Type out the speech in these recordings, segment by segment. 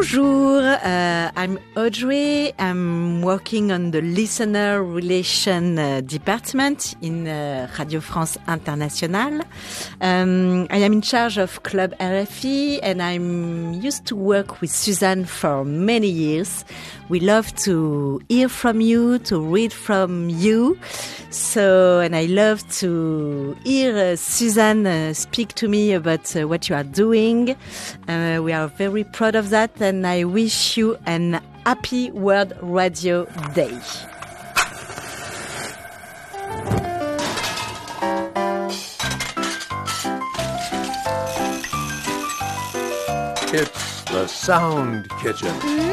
Bonjour, I'm Audrey. I'm working on the listener relation department in Radio France Internationale. I am in charge of Club RFI and I'm used to work with Suzanne for many years. We love to hear from you, to read from you. And I love to hear Suzanne speak to me about what you are doing. We are very proud of that, and I wish you an happy World Radio Day. It's the Sound Kitchen.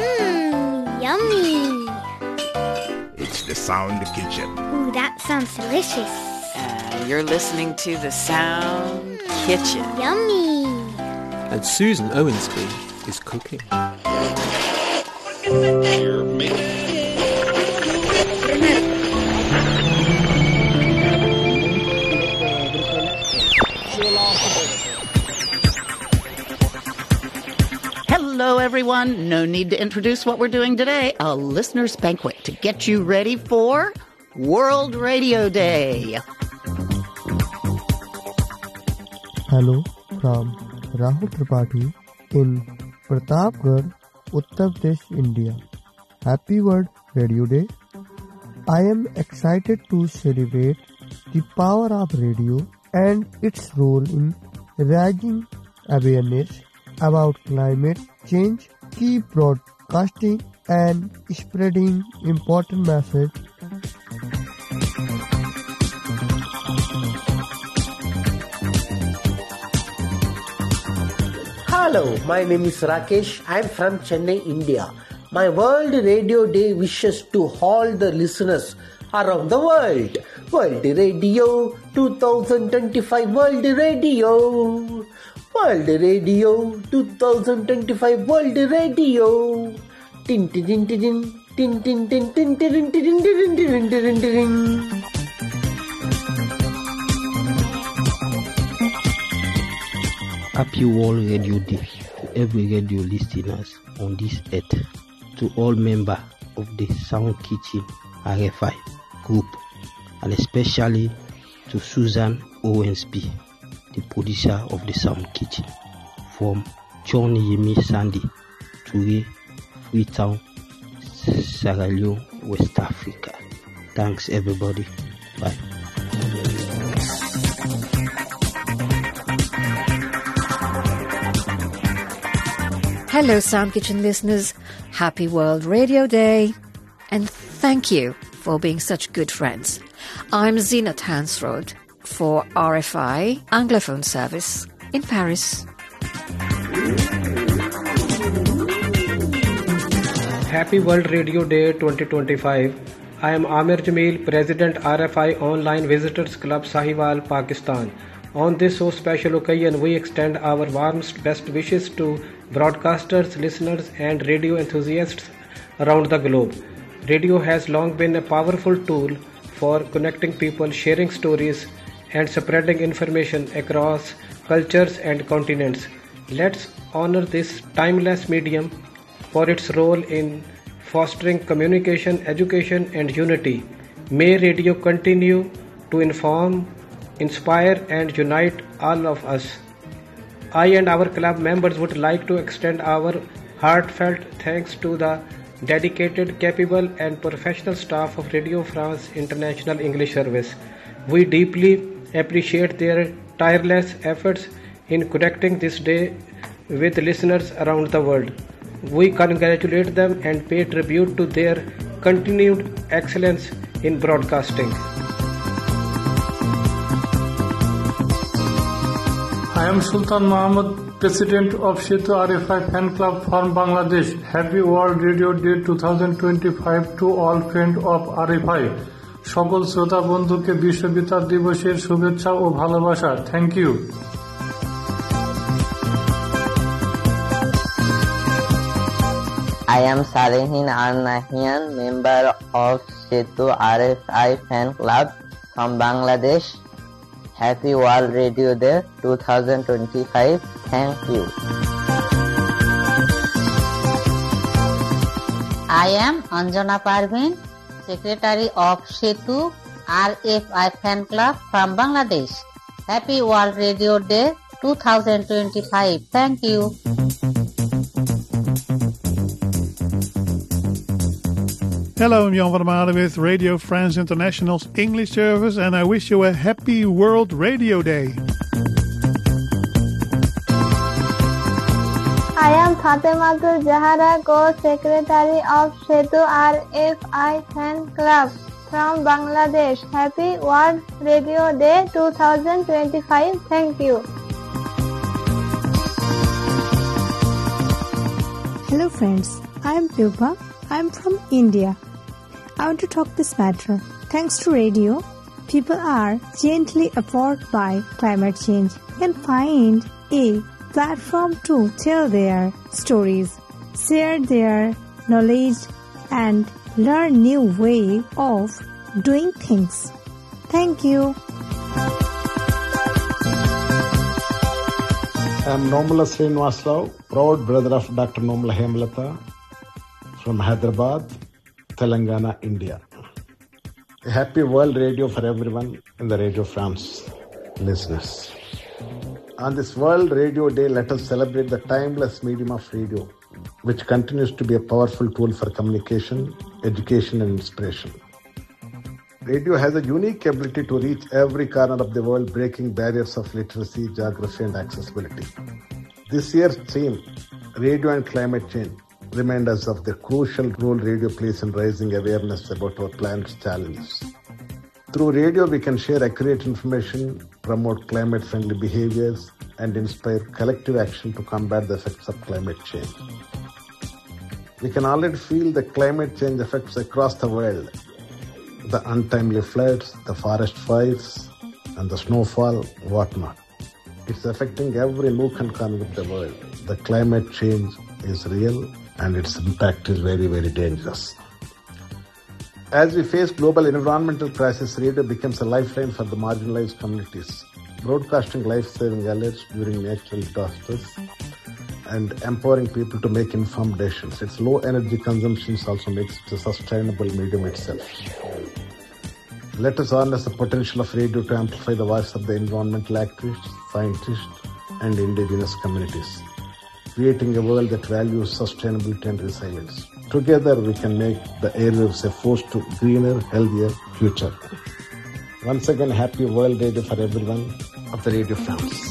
Yummy. It's the Sound Kitchen. Ooh, that sounds delicious. You're listening to the Sound Kitchen. Yummy. And Susan Owensby is cooking. Hello, everyone. No need to introduce what we're doing today. A listener's banquet to get you ready for World Radio Day. Hello from Rahul Tripathi in Pratapgarh, Uttar Pradesh, India. Happy World Radio Day. I am excited to celebrate the power of radio and its role in raising awareness about climate change, keep broadcasting and spreading important message. Hello, my name is Rakesh. I am from Chennai, India. My World Radio Day wishes to all the listeners around the world. World Radio 2025 World Radio. World Radio 2025 World Radio. Tin tin tin tin tin tin tin tin tin tin tin tin tin tin. Happy World Radio Day to every radio listeners on this earth, to all members of the Sound Kitchen RFI group, and especially to Susan Owensby, the producer of the Sound Kitchen, from John Yemi Sandy, Ture, Freetown, Sierra Leone, West Africa. Thanks everybody. Bye. Hello, Sound Kitchen listeners. Happy World Radio Day. And thank you for being such good friends. I'm Zinat Hansrod for RFI Anglophone Service in Paris. Happy World Radio Day 2025. I am Amir Jameel, President RFI Online Visitors Club Sahiwal, Pakistan. On this so special occasion, we extend our warmest best wishes to broadcasters, listeners and radio enthusiasts around the globe. Radio has long been a powerful tool for connecting people, sharing stories and spreading information across cultures and continents. Let's honor this timeless medium for its role in fostering communication, education and unity. May radio continue to inform, inspire and unite all of us. I and our club members would like to extend our heartfelt thanks to the dedicated, capable and professional staff of Radio France International English Service. We deeply appreciate their tireless efforts in connecting this day with listeners around the world. We congratulate them and pay tribute to their continued excellence in broadcasting. I am Sultan Mohammed, President of Shetu RFI Fan Club from Bangladesh. Happy World Radio Day 2025 to all friends of RFI. সকল শ্রোতা বন্ধুকে বিশ্ব বেতার দিবসের শুভেচ্ছা ও ভালোবাসা। Thank you. I am Salehin Al-Nahian, member of Shetu RFI Fan Club from Bangladesh. Happy World Radio Day 2025. Thank you. I am Anjana Parveen, Secretary of Setu RFI Fan Club from Bangladesh. Happy World Radio Day 2025. Thank you. Hello, I'm Jan van der Made with Radio France International's English service, and I wish you a happy World Radio Day. I am Fatematul Zahara, Co-Secretary of Setu RFI Fan Club from Bangladesh. Happy World Radio Day 2025. Thank you. Hello friends, I am Pupa. I am from India. I want to talk this matter. Thanks to radio, people are gently affected by climate change and find a platform to tell their stories, share their knowledge, and learn new way of doing things. Thank you. I am Nomala Srinivasrao, proud brother of Dr. Nomala Hemlata from Hyderabad, Telangana, India. A happy World Radio for everyone in the Radio France listeners. On this World Radio Day, let us celebrate the timeless medium of radio, which continues to be a powerful tool for communication, education, and inspiration. Radio has a unique ability to reach every corner of the world, breaking barriers of literacy, geography, and accessibility. This year's theme, Radio and Climate Change, remind us of the crucial role radio plays in raising awareness about our planet's challenges. Through radio, we can share accurate information, promote climate-friendly behaviors, and inspire collective action to combat the effects of climate change. We can already feel the climate change effects across the world. The untimely floods, the forest fires, and the snowfall, whatnot. It's affecting every nook and corner of the world. The climate change is real, and its impact is very, very dangerous. As we face global environmental crisis, radio becomes a lifeline for the marginalized communities, broadcasting life-saving alerts during natural disasters and empowering people to make informed decisions. Its low energy consumption also makes it a sustainable medium itself. Let us harness the potential of radio to amplify the voice of the environmental activists, scientists, and indigenous communities, creating a world that values sustainability and resilience. Together, we can make the airwaves a force to greener, healthier future. Once again, happy World Radio for everyone of the Radio France.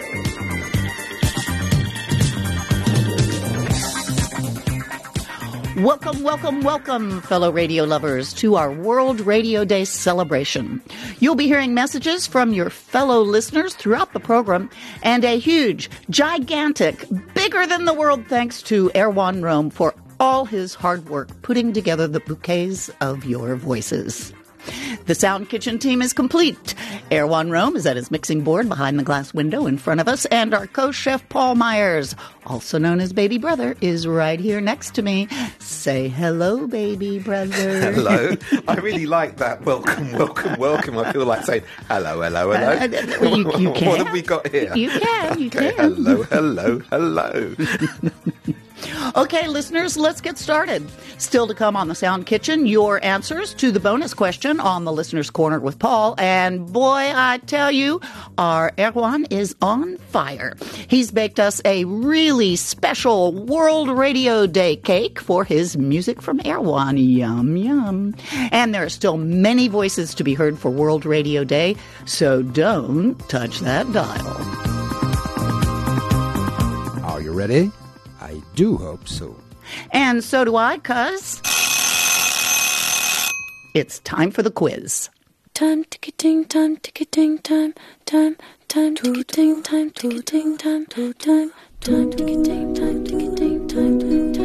Welcome, welcome, welcome, fellow radio lovers, to our World Radio Day celebration. You'll be hearing messages from your fellow listeners throughout the program, and a huge, gigantic, bigger than the world thanks to Erwan Rome for all his hard work putting together the bouquets of your voices. The Sound Kitchen team is complete. Erwan Rome is at his mixing board behind the glass window in front of us, and our co-chef Paul Myers, also known as Baby Brother, is right here next to me. Say hello, Baby Brother. Hello. I really like that. Welcome, welcome, welcome. I feel like saying hello, hello, hello. You can. What have we got here? You can. You Okay, can. hello, hello, hello. Okay, listeners, let's get started. Still to come on the Sound Kitchen, your answers to the bonus question on the Listener's Corner with Paul. And boy, I tell you, our Erwan is on fire. He's baked us a really special World Radio Day cake for his Music from Erwan. Yum, yum. And there are still many voices to be heard for World Radio Day, so don't touch that dial. Are you ready? I do hope so. And so do I, cuz it's time for the quiz. Time ticketing, time ticketing, time ticketing, time ticketing, time ticketing, time ticketing, time ticketing, time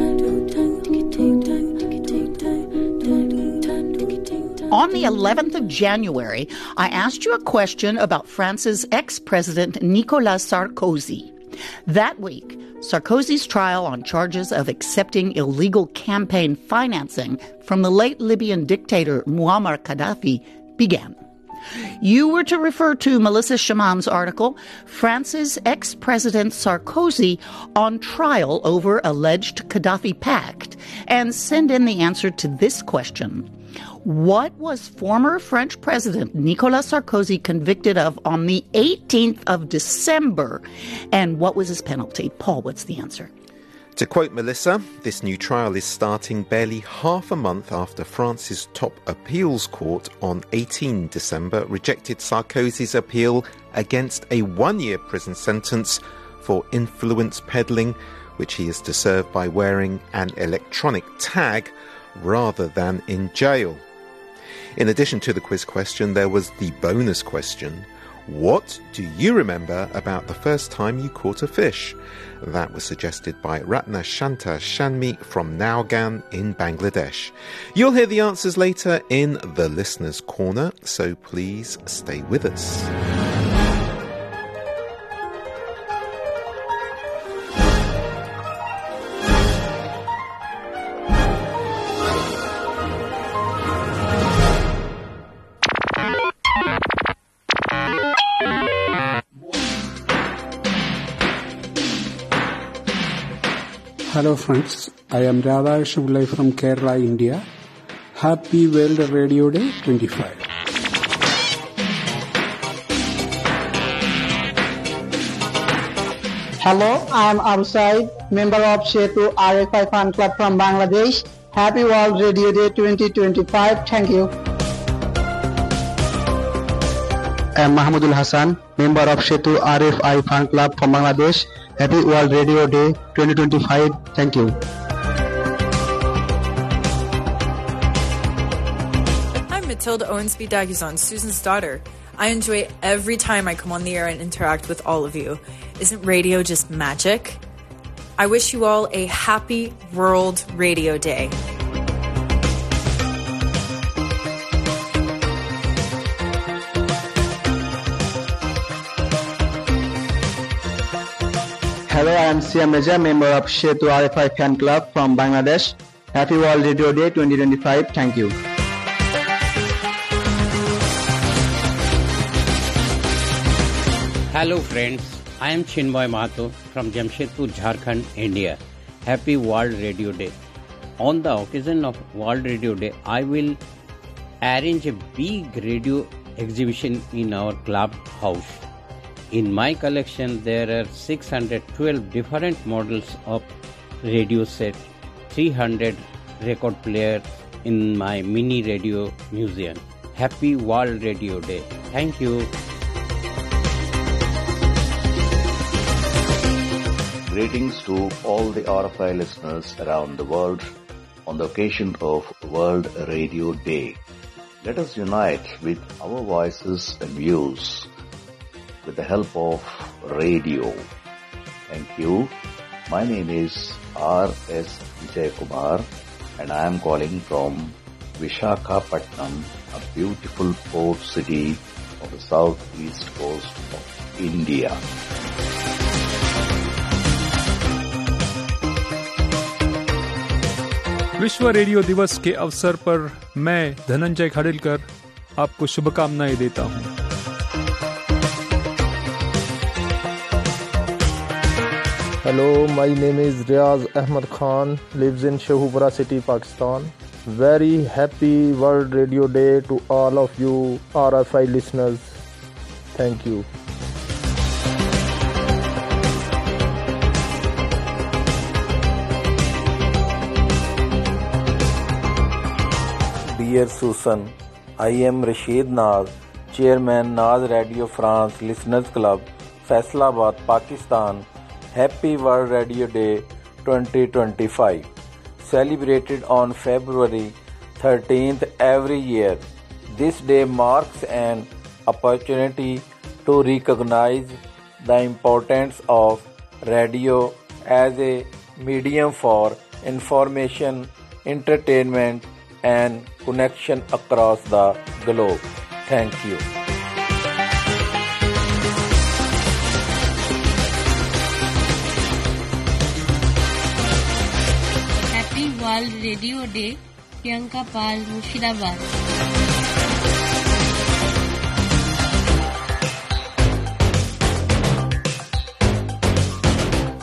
ticketing. On the 11th of January, I asked you a question about France's ex-president Nicolas Sarkozy. That week, Sarkozy's trial on charges of accepting illegal campaign financing from the late Libyan dictator Muammar Gaddafi began. You were to refer to Melissa Shaman's article, France's ex-President Sarkozy on trial over alleged Gaddafi pact, and send in the answer to this question. What was former French President Nicolas Sarkozy convicted of on the 18th of December? And what was his penalty? Paul, what's the answer? To quote Melissa, this new trial is starting barely half a month after France's top appeals court on 18 December rejected Sarkozy's appeal against a one-year prison sentence for influence peddling, which he is to serve by wearing an electronic tag rather than in jail. In addition to the quiz question, there was the bonus question. What do you remember about the first time you caught a fish? That was suggested by Ratna Shanta Shanmi from Naugan in Bangladesh. You'll hear the answers later in the Listener's Corner, so please stay with us. Hello friends, I am Radha Shivlai from Kerala, India. Happy World Radio Day 25. Hello, I am Absaid, member of Setu RFI Fan Club from Bangladesh. Happy World Radio Day 2025. Thank you. I am Mahmudul Hassan, member of Setu RFI Fan Club from Bangladesh. Happy World Radio Day 2025. Thank you. I'm Matilda Owensby Daguzon, Susan's daughter. I enjoy every time I come on the air and interact with all of you. Isn't radio just magic? I wish you all a happy World Radio Day. Hello, I am Sia Meja, member of Setu RFI Fan Club from Bangladesh. Happy World Radio Day 2025. Thank you. Hello friends, I am Chinmoy Mahato from Jamshedpur, Jharkhand, India. Happy World Radio Day. On the occasion of World Radio Day, I will arrange a big radio exhibition in our club house. In my collection, there are 612 different models of radio set, 300 record players in my mini radio museum. Happy World Radio Day. Thank you. Greetings to all the RFI listeners around the world on the occasion of World Radio Day. Let us unite with our voices and views with the help of radio. Thank you. My name is R.S. Vijay Kumar and I am calling from Visakhapatnam, a beautiful port city of the southeast coast of India. विश्व radio दिवस के अवसर पर मैं धनंजय खाडिलकर आपको शुभकामनाएं देता हूं। Hello, my name is Riaz Ahmed Khan, lives in Shahupura city, Pakistan. Very happy World Radio Day to all of you RFI listeners. Thank you. Dear Susan, I am Rashid Naz, Chairman Naz Radio France Listeners Club, Faisalabad, Pakistan. Happy World Radio Day 2025. Celebrated on February 13th every year. This day marks an opportunity to recognize the importance of radio as a medium for information, entertainment, and connection across the globe. Thank you. Happy World Radio Day, Priyanka Pal, Murshidabad.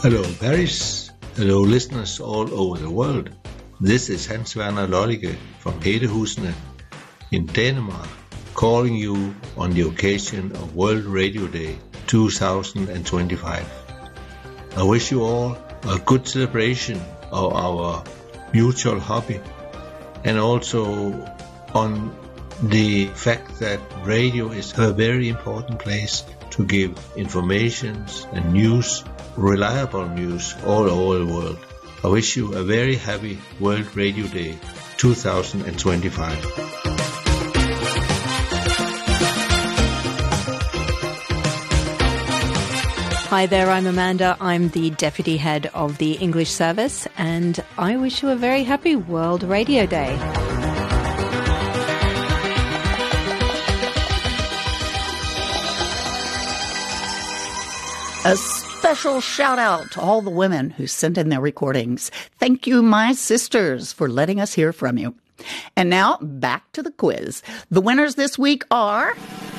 Hello, Paris. Hello, listeners all over the world. This is Hans Werner Lollige from Hedehusene in Denmark, calling you on the occasion of World Radio Day 2025. I wish you all a good celebration of our mutual hobby, and also on the fact that radio is a very important place to give information and news, reliable news all over the world. I wish you a very happy World Radio Day 2025. Hi there, I'm Amanda. I'm the Deputy Head of the English Service, and I wish you a very happy World Radio Day. A special shout out to all the women who sent in their recordings. Thank you, my sisters, for letting us hear from you. And now back to the quiz. The winners this week are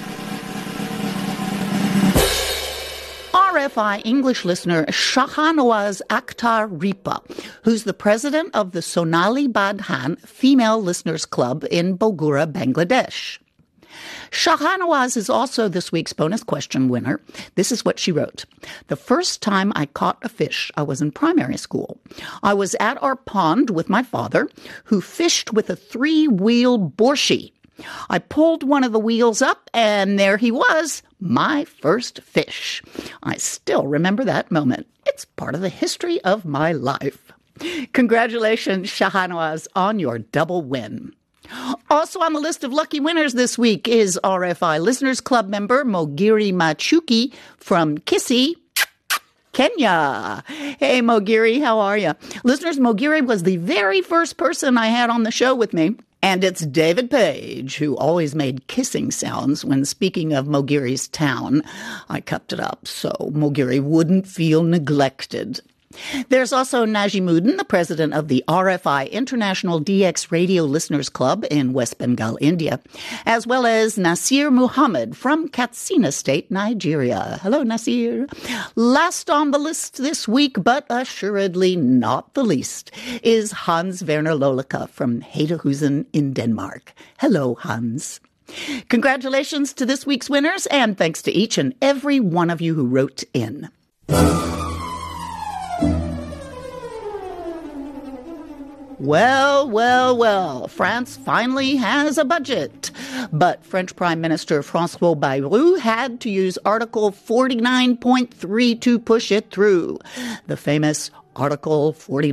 RFI English listener Shahanawaz Akhtar Ripa, who's the president of the Sonali Badhan Female Listeners Club in Bogura, Bangladesh. Shahanawaz is also this week's bonus question winner. This is what she wrote. The first time I caught a fish, I was in primary school. I was at our pond with my father, who fished with a 3-wheel borschi. I pulled one of the wheels up, and there he was, my first fish. I still remember that moment. It's part of the history of my life. Congratulations, Shahanawaz, on your double win. Also on the list of lucky winners this week is RFI Listeners Club member Mogiri Machuki from Kisii, Kenya. Hey, Mogiri, how are you? Listeners, Mogiri was the very first person I had on the show with me. And it's David Page, who always made kissing sounds when speaking of Mogiri's town. I kept it up so Mogiri wouldn't feel neglected. There's also Najimuddin, the president of the RFI International DX Radio Listeners Club in West Bengal, India, as well as Nasir Muhammad from Katsina State, Nigeria. Hello, Nasir. Last on the list this week, but assuredly not the least, is Hans Werner Lolike from Hedehusene in Denmark. Hello, Hans. Congratulations to this week's winners, and thanks to each and every one of you who wrote in. Well, France finally has a budget. But French Prime Minister François Bayrou had to use Article 49.3 to push it through. The famous Article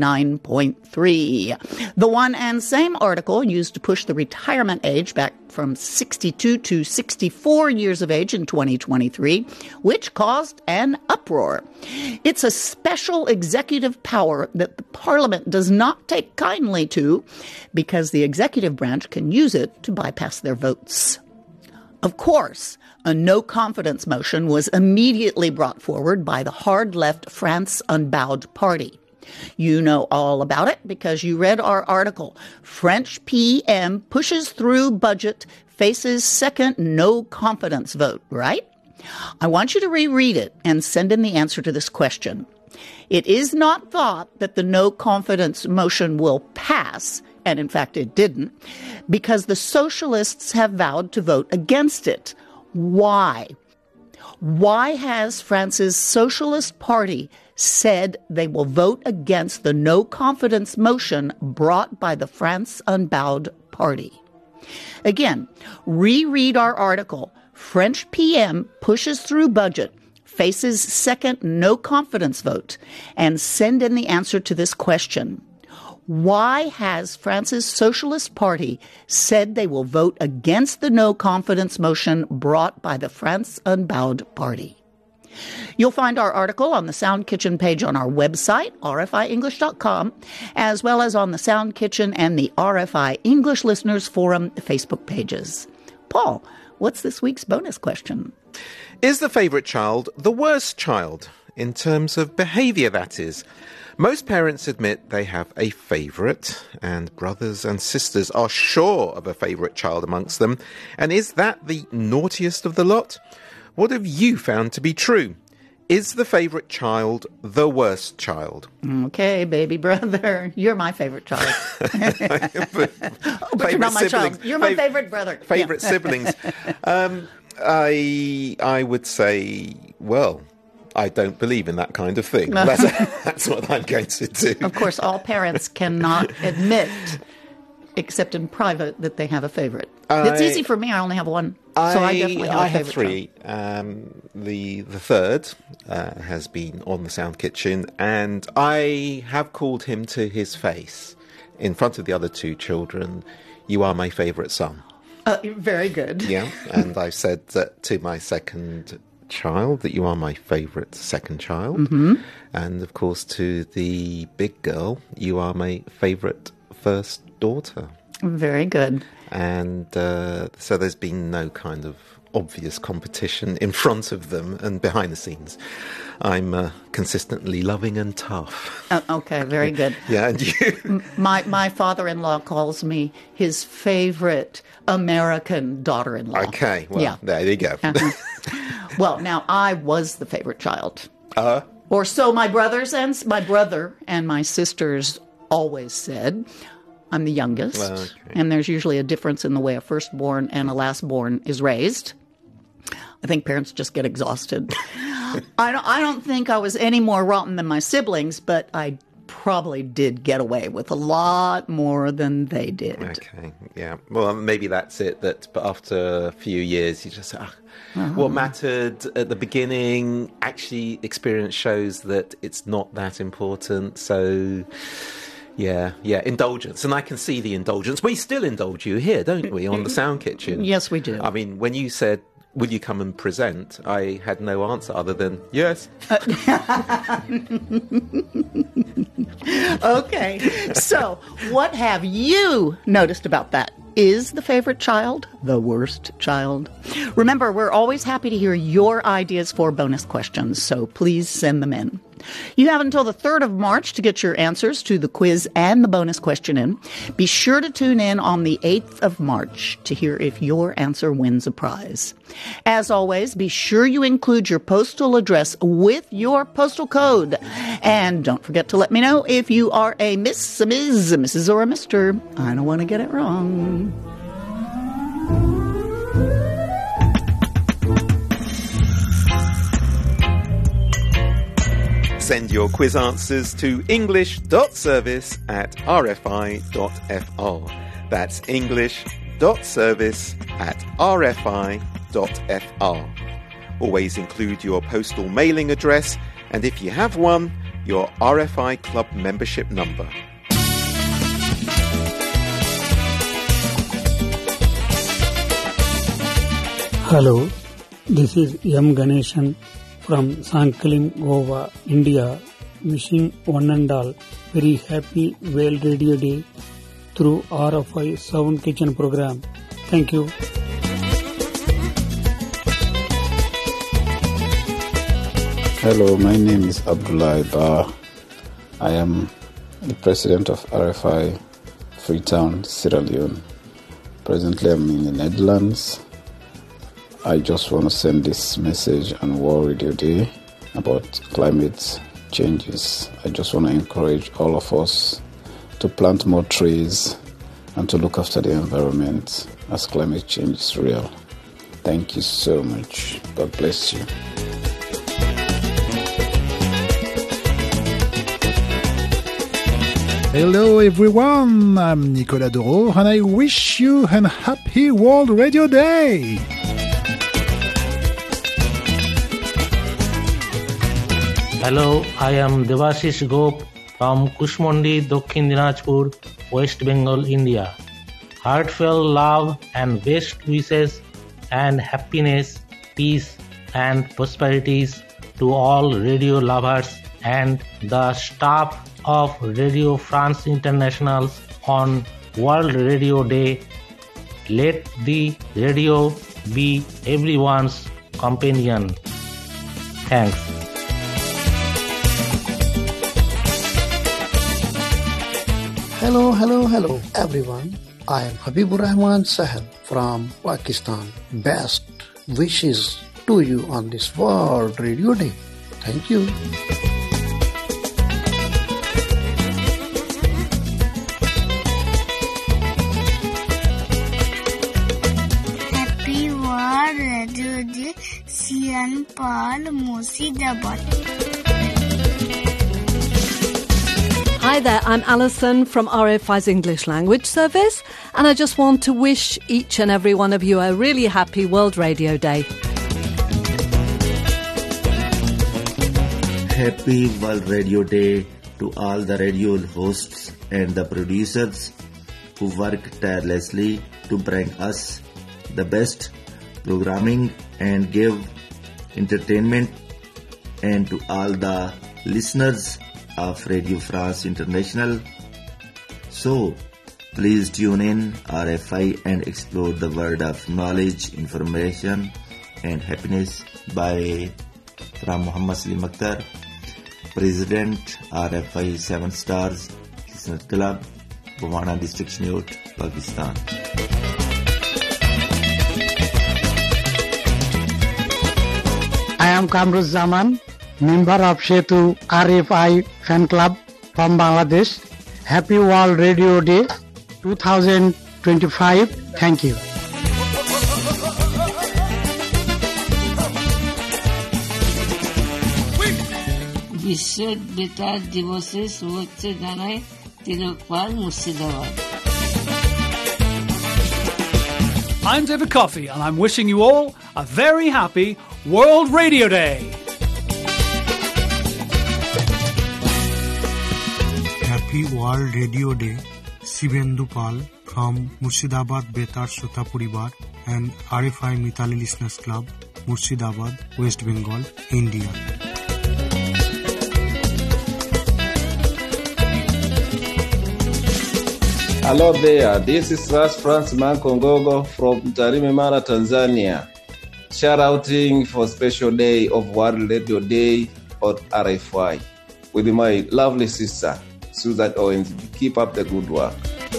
49.3. The one and same article used to push the retirement age back from 62 to 64 years of age in 2023, which caused an uproar. It's a special executive power that the Parliament does not take kindly to because the executive branch can use it to bypass their votes. Of course, a no-confidence motion was immediately brought forward by the hard-left France Unbowed Party. You know all about it because you read our article. French PM pushes through budget, faces second no-confidence vote, right? I want you to reread it and send in the answer to this question. It is not thought that the no-confidence motion will pass, and in fact it didn't, because the socialists have vowed to vote against it. Why? Why has France's Socialist Party said they will vote against the no-confidence motion brought by the France Unbowed Party? Again, reread our article. French PM pushes through budget, faces second no-confidence vote, and send in the answer to this question. Why has France's Socialist Party said they will vote against the no-confidence motion brought by the France Unbowed Party? You'll find our article on the Sound Kitchen page on our website, rfienglish.com, as well as on the Sound Kitchen and the RFI English Listeners Forum Facebook pages. Paul, what's this week's bonus question? Is the favourite child the worst child? In terms of behaviour, that is. Most parents admit they have a favourite, and brothers and sisters are sure of a favourite child amongst them. And is that the naughtiest of the lot? What have you found to be true? Is the favourite child the worst child? Okay, baby brother. You're my favorite child. But you're not my child. You're my favorite brother. Favourite siblings. I would say, well, I don't believe in that kind of thing. That's what I'm going to do. Of course, all parents cannot admit, except in private, that they have a favorite. It's easy for me. I only have one. So I definitely have a favorite. I have three. The third has been on the Sound Kitchen, and I have called him to his face in front of the other two children, "You are my favourite son." Very good. Yeah, and I've said that to my second child, that you are my favourite second child. Mm-hmm. And of course to the big girl, you are my favourite first daughter. Very good. And so there's been no kind of obvious competition in front of them, and behind the scenes I'm consistently loving and tough. Okay, very good. Yeah, and you? My father-in-law calls me his favorite American daughter-in-law. Okay, well, yeah. There you go. Well, now, I was the favorite child. Or so my brother and my sisters always said. I'm the youngest, and there's usually a difference in the way a firstborn and a lastborn is raised. I think parents just get exhausted. I don't think I was any more rotten than my siblings, but I probably did get away with a lot more than they did. Okay, yeah. Well, maybe that's it, that after a few years you just say, what mattered at the beginning, actually experience shows that it's not that important, so... Yeah, indulgence. And I can see the indulgence. We still indulge you here, don't we, on the Sound Kitchen? Yes, we do. I mean, when you said, will you come and present, I had no answer other than, yes. Okay, so what have you noticed about that? Is the favorite child the worst child? Remember, we're always happy to hear your ideas for bonus questions, so please send them in. You have until the 3rd of March to get your answers to the quiz and the bonus question in. Be sure to tune in on the 8th of March to hear if your answer wins a prize. As always, be sure you include your postal address with your postal code. And don't forget to let me know if you are a Miss, a Ms., a Mrs., or a Mr. I don't want to get it wrong. Send your quiz answers to english.service@rfi.fr. That's english.service@rfi.fr. Always include your postal mailing address, and if you have one, your RFI Club membership number. Hello, this is M. Ganeshan from Sankalim, Goa, India, wishing one and all very happy World Radio Day through RFI Sound Kitchen program. Thank you. Hello, my name is Abdullah Ba. I am the president of RFI Freetown, Sierra Leone. Presently, I'm in the Netherlands. I just want to send this message on World Radio Day about climate changes. I just want to encourage all of us to plant more trees and to look after the environment as climate change is real. Thank you so much. God bless you. Hello everyone, I'm Nicolas Doro and I wish you a happy World Radio Day! Hello, I am Devashish Gop from Kushmondi, Dakshin Dinajpur, West Bengal, India. Heartfelt love and best wishes and happiness, peace and prosperities to all radio lovers and the staff of Radio France International on World Radio Day. Let the radio be everyone's companion. Thanks. Hello everyone. I am Habibur Rahman Sahel from Pakistan. Best wishes to you on this World Radio Day. Thank you. Happy World Radio Day, Sian Paul, Murshidabad. Hi there, I'm Alison from RFI's English Language Service, and I just want to wish each and every one of you a really happy World Radio Day. Happy World Radio Day to all the radio hosts and the producers who work tirelessly to bring us the best programming and give entertainment, and to all the listeners of Radio France International. So, please tune in RFI and explore the world of knowledge, information and happiness. Bye. From Muhammad Salim Akhtar, President, RFI 7 Stars Listener Club, Bhuwana District, Shnut, Pakistan. I am Kamruz Zaman, member of Setu RFI Fan Club from Bangladesh. Happy World Radio Day 2025. Thank you. বিশ্ব বেতার দিবসের শুভেচ্ছা জানাই তিলকপাল, Murshidabad. I'm David Coffey, and I'm wishing you all a very happy World Radio Day. Happy World Radio Day, Shivendu Pal from Murshidabad Betar Shota Puribar and RFI Mitali Listeners Club, Murshidabad, West Bengal, India. Hello there, this is Ras Franz Mankongogo from Tarimemara, Tanzania. Shout outing for special day of World Radio Day on RFI with my lovely sister, Susan Owens. Keep up the good work.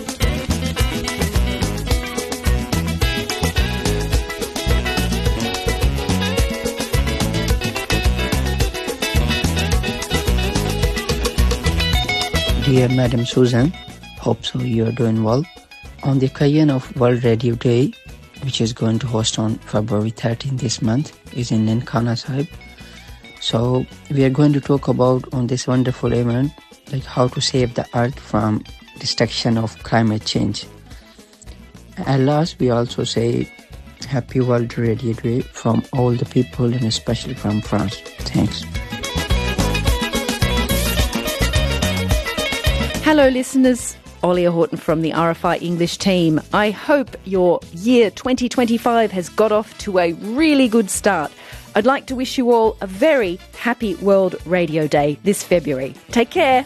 Dear Madam Susan, hope so you are doing well. On the occasion of World Radio Day, which is going to host on February 13 this month, is in Nankana Sahib. So we are going to talk about on this wonderful event, like how to save the earth from destruction of climate change. At last, we also say Happy World Radio Day from all the people and especially from France. Thanks. Hello listeners, Olia Horton from the RFI English team. I hope your year 2025 has got off to a really good start. I'd like to wish you all a very happy World Radio Day this February. Take care.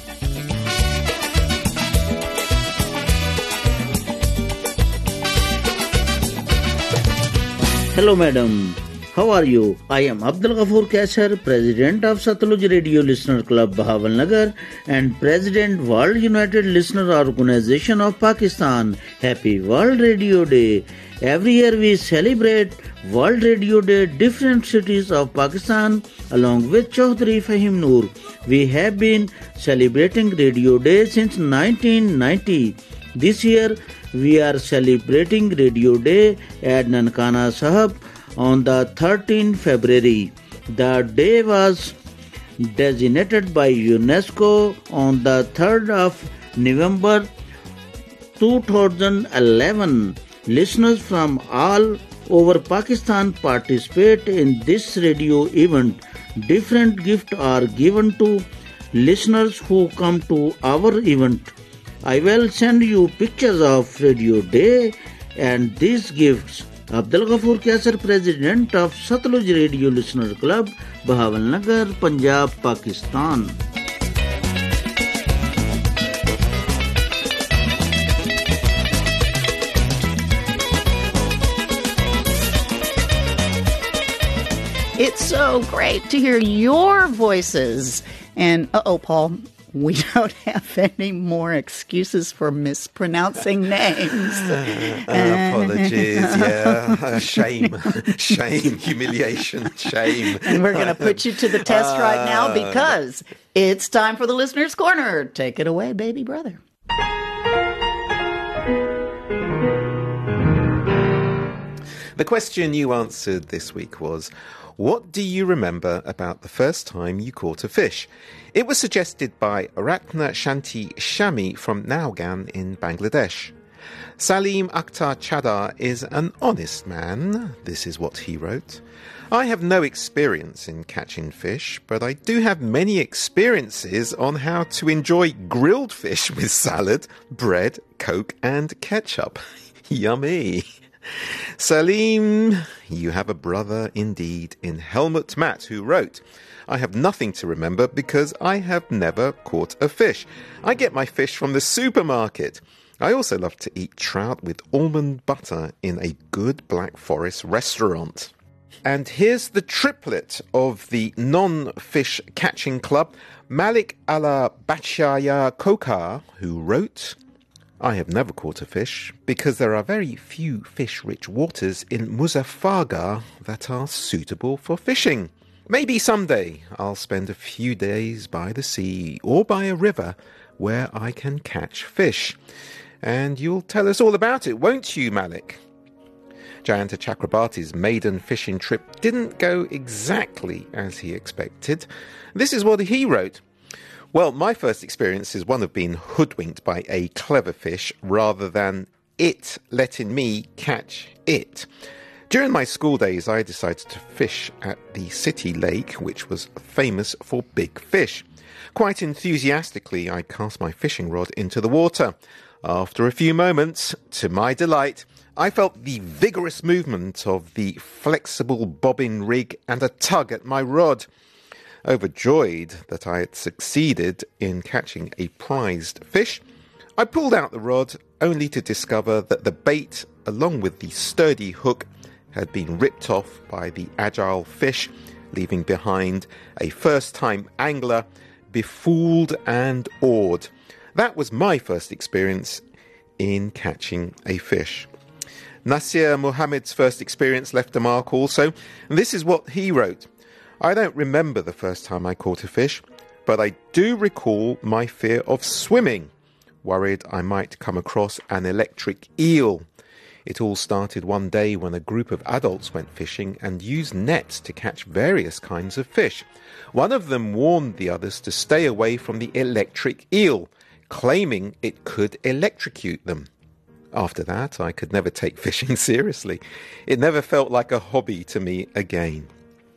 Hello madam, how are you? I am Abdul Ghafoor Kaisar, President of Satluj Radio Listener Club Bahawalnagar and President World United Listener Organization of Pakistan. Happy World Radio Day. Every year we celebrate World Radio Day different cities of Pakistan along with Chaudhry Fahim Noor. We have been celebrating Radio Day since 1990. This year we are celebrating Radio Day at Nankana Sahib on the 13th February. The day was designated by UNESCO on the 3rd of November 2011. Listeners from all over Pakistan participate in this radio event. Different gifts are given to listeners who come to our event. I will send you pictures of Radio Day and these gifts. Abdul Ghafoor Kaisar, President of Satluj Radio Listener Club, Bahawalnagar, Punjab, Pakistan. It's so great to hear your voices. And, Paul, we don't have any more excuses for mispronouncing names. Apologies, yeah. Shame, humiliation, shame. And we're going to put you to the test right now because it's time for the Listener's Corner. Take it away, baby brother. The question you answered this week was, what do you remember about the first time you caught a fish? It was suggested by Ratna Shanti Shami from Naugan in Bangladesh. Salim Akhtar Chadar is an honest man. This is what he wrote. I have no experience in catching fish, but I do have many experiences on how to enjoy grilled fish with salad, bread, Coke and ketchup. Yummy. Salim, you have a brother indeed in Helmut Matt, who wrote, I have nothing to remember because I have never caught a fish. I get my fish from the supermarket. I also love to eat trout with almond butter in a good Black Forest restaurant. And here's the triplet of the non-fish catching club, Malik Ala Bachaya Kokar, who wrote, I have never caught a fish because there are very few fish-rich waters in Muzaffargarh that are suitable for fishing. Maybe someday I'll spend a few days by the sea or by a river where I can catch fish. And you'll tell us all about it, won't you, Malik? Jayanta Chakrabarti's maiden fishing trip didn't go exactly as he expected. This is what he wrote. Well, my first experience is one of being hoodwinked by a clever fish rather than it letting me catch it. During my school days, I decided to fish at the city lake, which was famous for big fish. Quite enthusiastically, I cast my fishing rod into the water. After a few moments, to my delight, I felt the vigorous movement of the flexible bobbin rig and a tug at my rod. Overjoyed that I had succeeded in catching a prized fish, I pulled out the rod only to discover that the bait, along with the sturdy hook, had been ripped off by the agile fish, leaving behind a first-time angler befooled and awed. That was my first experience in catching a fish. Nasir Muhammad's first experience left a mark also, and this is what he wrote. I don't remember the first time I caught a fish, but I do recall my fear of swimming, worried I might come across an electric eel. It all started one day when a group of adults went fishing and used nets to catch various kinds of fish. One of them warned the others to stay away from the electric eel, claiming it could electrocute them. After that, I could never take fishing seriously. It never felt like a hobby to me again.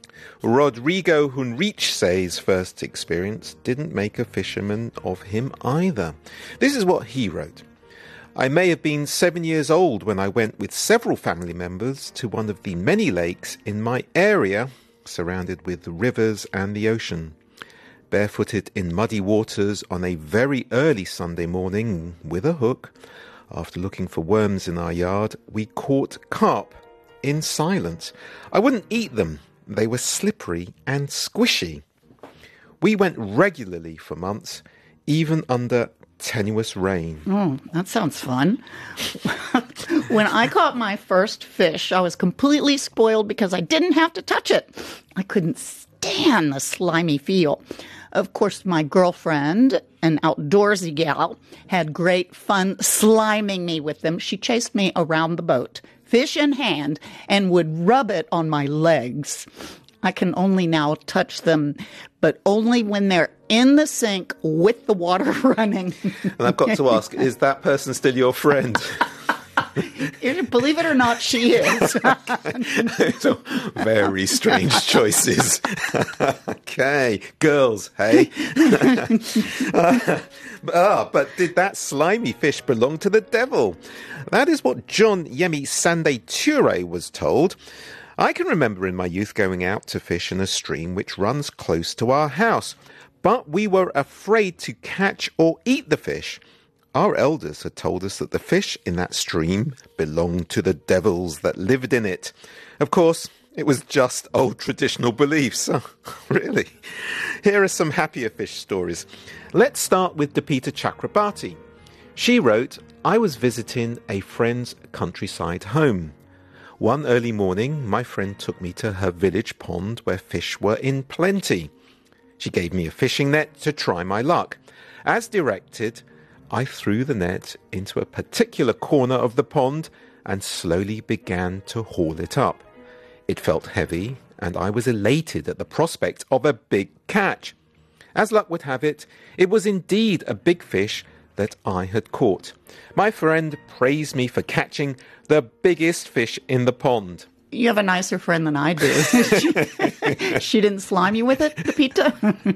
Rodrigo Hunrichse's first experience didn't make a fisherman of him either. This is what he wrote. I may have been 7 years old when I went with several family members to one of the many lakes in my area, surrounded with rivers and the ocean. Barefooted in muddy waters on a very early Sunday morning with a hook, after looking for worms in our yard, we caught carp in silence. I wouldn't eat them. They were slippery and squishy. We went regularly for months, even under tenuous rain. Oh, that sounds fun. When I caught my first fish, I was completely spoiled because I didn't have to touch it. I couldn't stand the slimy feel. Of course, my girlfriend, an outdoorsy gal, had great fun sliming me with them. She chased me around the boat, fish in hand, and would rub it on my legs. I can only now touch them, but only when they're in the sink with the water running. And I've got to ask, is that person still your friend? Believe it or not, she is. So, very strange choices. Okay, girls, hey? But did that slimy fish belong to the devil? That is what John Yemi Sande Ture was told. I can remember in my youth going out to fish in a stream which runs close to our house, but we were afraid to catch or eat the fish. Our elders had told us that the fish in that stream belonged to the devils that lived in it. Of course, It was just old traditional beliefs. Oh, really? Here are some happier fish stories. Let's start with Deepita Chakrabarti. She wrote, I was visiting a friend's countryside home. One early morning, my friend took me to her village pond where fish were in plenty. She gave me a fishing net to try my luck. As directed, I threw the net into a particular corner of the pond and slowly began to haul it up. It felt heavy, and I was elated at the prospect of a big catch. As luck would have it, it was indeed a big fish that I had caught. My friend praised me for catching the biggest fish in the pond. You have a nicer friend than I do. She didn't slime you with it, Deepita?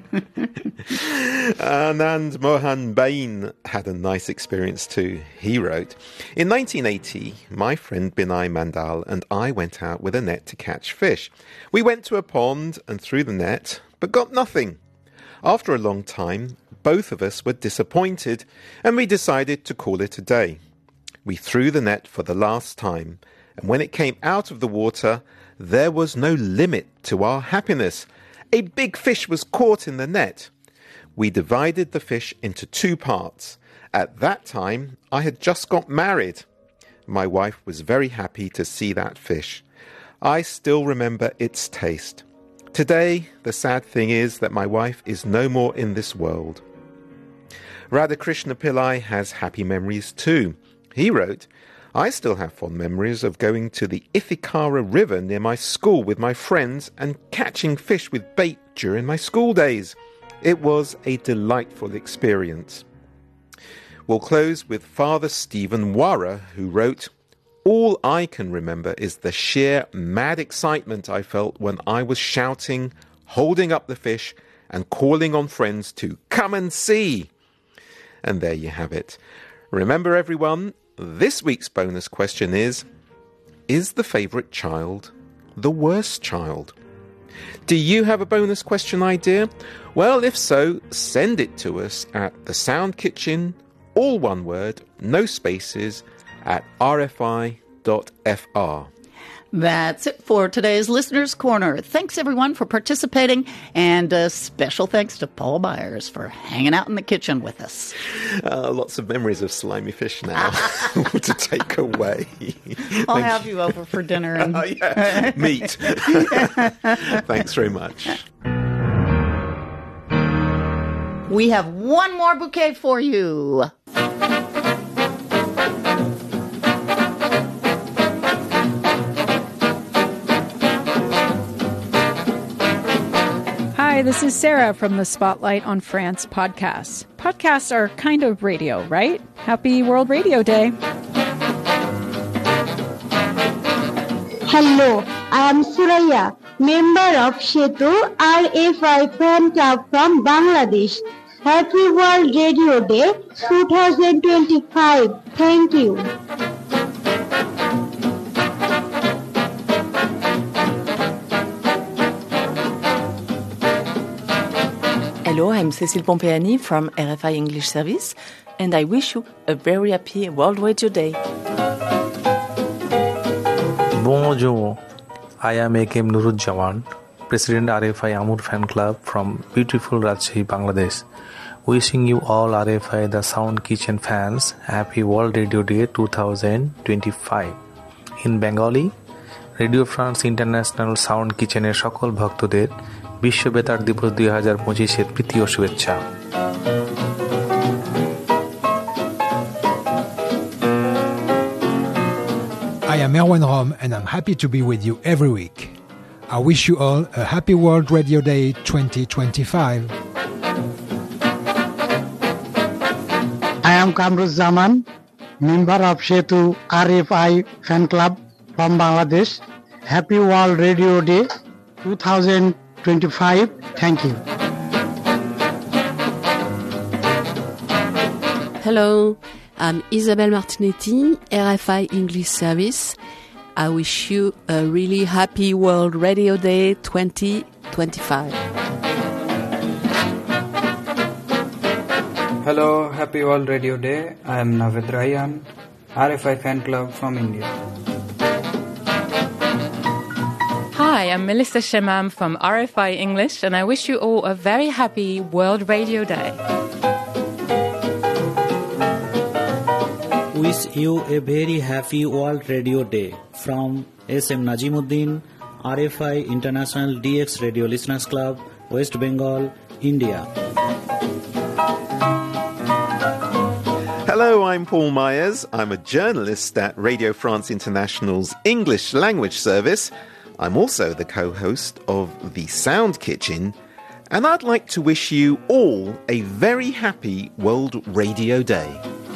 Anand Mohan Bain had a nice experience too. He wrote, in 1980, my friend Binay Mandal and I went out with a net to catch fish. We went to a pond and threw the net, but got nothing. After a long time, both of us were disappointed, and we decided to call it a day. We threw the net for the last time, and when it came out of the water, there was no limit to our happiness. A big fish was caught in the net. We divided the fish into 2 parts. At that time, I had just got married. My wife was very happy to see that fish. I still remember its taste. Today, the sad thing is that my wife is no more in this world. Radhakrishna Pillai has happy memories too. He wrote, I still have fond memories of going to the Ithikara River near my school with my friends and catching fish with bait during my school days. It was a delightful experience. We'll close with Father Stephen Wara, who wrote, all I can remember is the sheer mad excitement I felt when I was shouting, holding up the fish, and calling on friends to come and see. And there you have it. Remember, everyone, this week's bonus question is the favourite child the worst child? Do you have a bonus question idea? Well, if so, send it to us at The Sound Kitchen, all one word, no spaces, at rfi.fr. That's it for today's Listener's Corner. Thanks, everyone, for participating, and special thanks to Paul Byers for hanging out in the kitchen with us. Lots of memories of slimy fish now to take away. I'll have you over for dinner. And meat. Thanks very much. We have one more bouquet for you. Hi, this is Sarah from the Spotlight on France podcast. Podcasts are kind of radio, right? Happy World Radio Day. Hello, I am Suraya, member of Shetu RFI Fan Club from Bangladesh. Happy World Radio Day 2025. Thank you. Hello, I'm Cécile Pompeani from RFI English Service, and I wish you a very happy World Radio Day. Bonjour, I am A.K.M. Nurujjaman, President RFI Amur Fan Club from beautiful Rajshahi, Bangladesh. Wishing you all RFI The Sound Kitchen fans Happy World Radio Day 2025. In Bengali, Radio France International Sound Kitchen এর সকল ভক্তদের বিশ্ব বেতার দিবস 2025 প্রীতি ও শুভেচ্ছা। I am Erwan Rom and I'm happy to be with you every week. I wish you all a happy World Radio Day 2025. I am Kamruz Zaman, member of Shetu RFI Fan Club from Bangladesh. Happy World Radio Day 2025. Thank you. Hello, I'm Isabelle Martinetti, RFI English Service. I wish you a really happy World Radio Day 2025. Hello, happy World Radio Day. I am Naved Ryan, RFI Fan Club from India. Hi, I'm Melissa Shemam from RFI English, and I wish you all a very happy World Radio Day. Wish you a very happy World Radio Day from SM Najimuddin, RFI International DX Radio Listeners Club, West Bengal, India. Hello, I'm Paul Myers. I'm a journalist at Radio France International's English language service. I'm also the co-host of The Sound Kitchen, and I'd like to wish you all a very happy World Radio Day.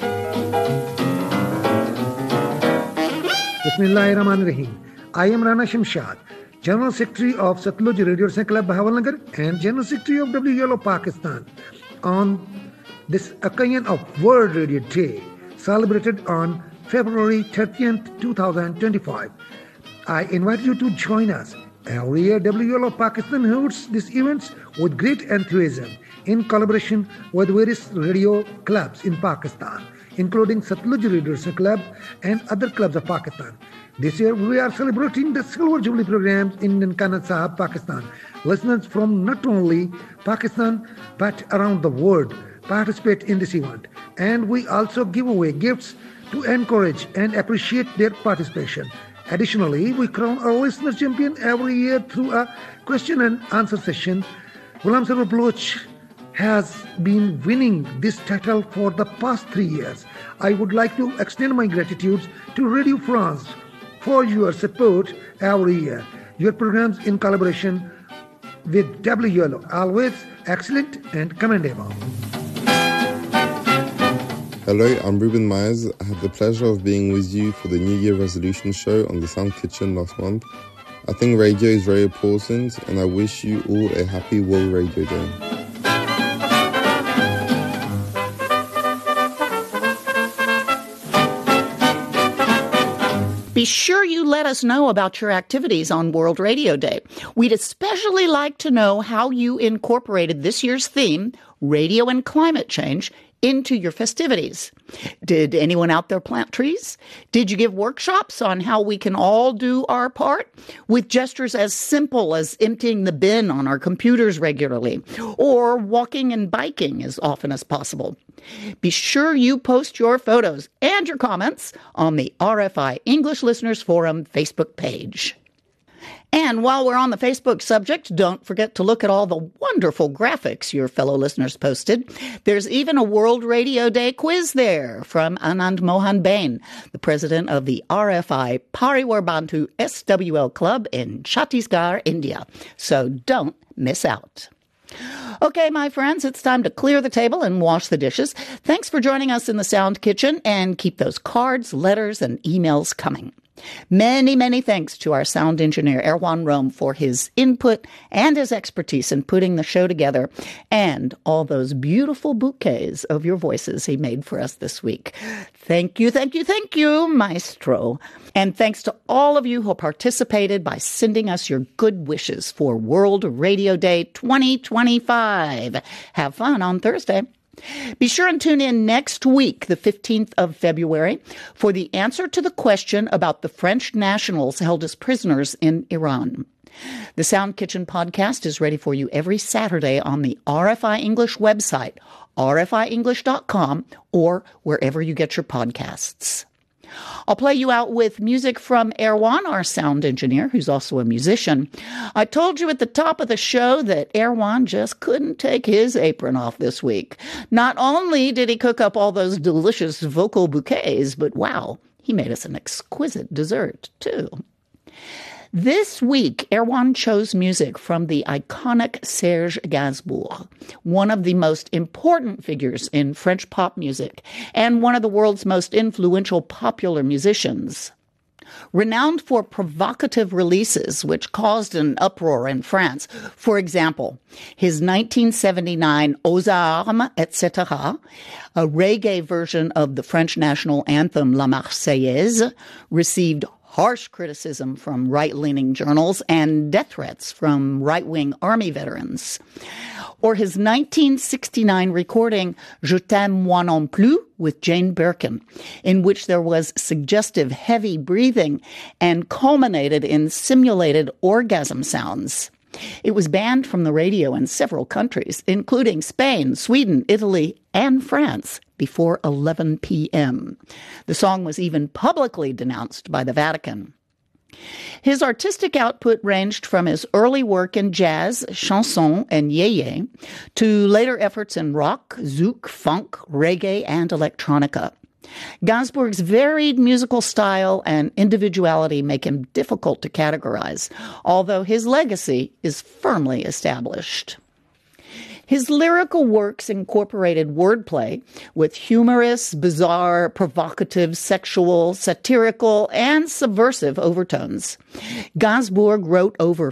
Bismillahirrahmanirrahim. I am Rana Shamshad, General Secretary of Satluj Radio Listeners Club, Bahawalnagar, and General Secretary of WLO Pakistan. On this occasion of World Radio Day, celebrated on February 30th, 2025, I invite you to join us. Every year, WLO Pakistan hosts these events with great enthusiasm in collaboration with various radio clubs in Pakistan, including Satluj Radio Listeners Club and other clubs of Pakistan. This year, we are celebrating the Silver Jubilee programs in Nankana Sahib, Pakistan. Listeners from not only Pakistan but around the world participate in this event, and we also give away gifts to encourage and appreciate their participation. Additionally, we crown our listener champion every year through a question and answer session. Ghulam Sarwar Baloch has been winning this title for the past 3 years. I would like to extend my gratitude to Radio France for your support every year. Your programs in collaboration with WLO always excellent and commendable. Hello, I'm Ruben Myers. I had the pleasure of being with you for the New Year resolution show on the Sound Kitchen last month. I think radio is very important, and I wish you all a happy World Radio Day. Be sure you let us know about your activities on World Radio Day. We'd especially like to know how you incorporated this year's theme, radio and climate change, into your festivities. Did anyone out there plant trees? Did you give workshops on how we can all do our part with gestures as simple as emptying the bin on our computers regularly or walking and biking as often as possible? Be sure you post your photos and your comments on the RFI English Listeners Forum Facebook page. And while we're on the Facebook subject, don't forget to look at all the wonderful graphics your fellow listeners posted. There's even a World Radio Day quiz there from Anand Mohan Bain, the president of the RFI Pariwar Bantu SWL Club in Chhattisgarh, India. So don't miss out. Okay, my friends, it's time to clear the table and wash the dishes. Thanks for joining us in the Sound Kitchen, and keep those cards, letters, and emails coming. Many, many thanks to our sound engineer, Erwan Rome, for his input and his expertise in putting the show together, and all those beautiful bouquets of your voices he made for us this week. Thank you, thank you, thank you, Maestro. And thanks to all of you who participated by sending us your good wishes for World Radio Day 2025. Have fun on Thursday. Be sure and tune in next week, the 15th of February, for the answer to the question about the French nationals held as prisoners in Iran. The Sound Kitchen podcast is ready for you every Saturday on the RFI English website, rfienglish.com, or wherever you get your podcasts. I'll play you out with music from Erwan, our sound engineer, who's also a musician. I told you at the top of the show that Erwan just couldn't take his apron off this week. Not only did he cook up all those delicious vocal bouquets, but wow, he made us an exquisite dessert, too. This week, Erwan chose music from the iconic Serge Gainsbourg, one of the most important figures in French pop music and one of the world's most influential popular musicians. Renowned for provocative releases which caused an uproar in France, for example, his 1979 Aux Armes, etc., a reggae version of the French national anthem La Marseillaise, received harsh criticism from right-leaning journals and death threats from right-wing army veterans. Or his 1969 recording Je t'aime moi non plus, with Jane Birkin, in which there was suggestive heavy breathing and culminated in simulated orgasm sounds. It was banned from the radio in several countries, including Spain, Sweden, Italy, and France, before 11 p.m. The song was even publicly denounced by the Vatican. His artistic output ranged from his early work in jazz, chanson, and yeye, to later efforts in rock, zouk, funk, reggae, and electronica. Gainsbourg's varied musical style and individuality make him difficult to categorize, although his legacy is firmly established. His lyrical works incorporated wordplay with humorous, bizarre, provocative, sexual, satirical, and subversive overtones. Gainsbourg wrote over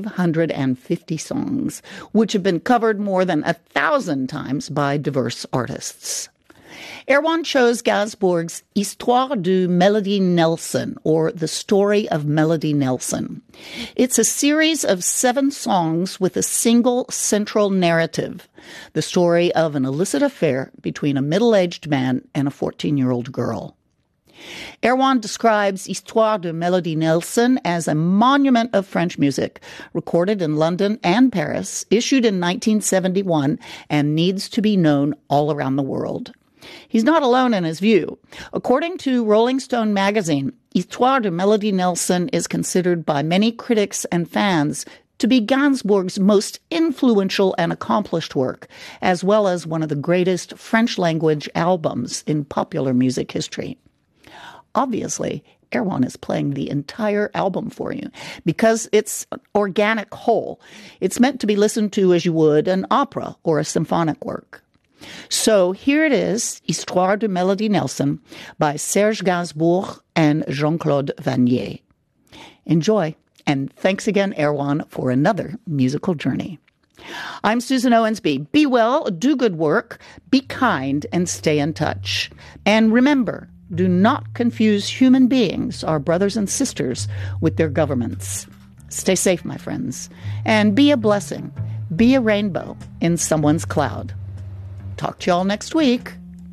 550 songs, which have been covered more than 1,000 times by diverse artists. Erwan chose Gainsbourg's Histoire de Melody Nelson, or The Story of Melody Nelson. It's a series of 7 songs with a single central narrative, the story of an illicit affair between a middle-aged man and a 14-year-old girl. Erwan describes Histoire de Melody Nelson as a monument of French music, recorded in London and Paris, issued in 1971, and needs to be known all around the world. He's not alone in his view. According to Rolling Stone magazine, Histoire de Melody Nelson is considered by many critics and fans to be Gainsbourg's most influential and accomplished work, as well as one of the greatest French-language albums in popular music history. Obviously, Erwan is playing the entire album for you because it's an organic whole. It's meant to be listened to as you would an opera or a symphonic work. So here it is, Histoire de Melody Nelson by Serge Gainsbourg and Jean-Claude Vanier. Enjoy, and thanks again, Erwan, for another musical journey. I'm Susan Owensby. Be well, do good work, be kind, and stay in touch. And remember, do not confuse human beings, our brothers and sisters, with their governments. Stay safe, my friends, and be a blessing. Be a rainbow in someone's cloud. Talk to y'all next week.